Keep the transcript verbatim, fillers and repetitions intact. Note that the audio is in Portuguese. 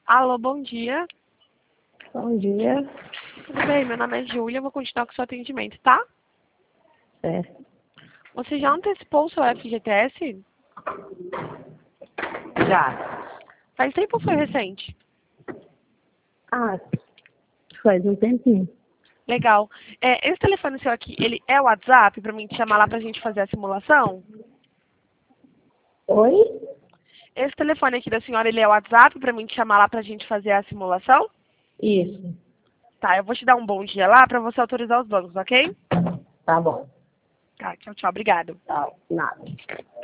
Alô, bom dia. Bom dia. Tudo bem? Meu nome é Júlia, eu vou continuar com o seu atendimento, tá? Certo. Você já antecipou o seu F G T S? Já. Faz tempo ou foi recente? Ah, faz um tempinho. Legal. É, esse telefone seu aqui, ele é o WhatsApp pra mim te chamar lá pra gente fazer a simulação? Oi? Esse telefone aqui da senhora, ele é o WhatsApp pra mim te chamar lá pra gente fazer a simulação? Isso. Tá, eu vou te dar um bom dia lá pra você autorizar os bancos, ok? Tá bom. Tá, tchau, tchau. Obrigado. Tá, nada.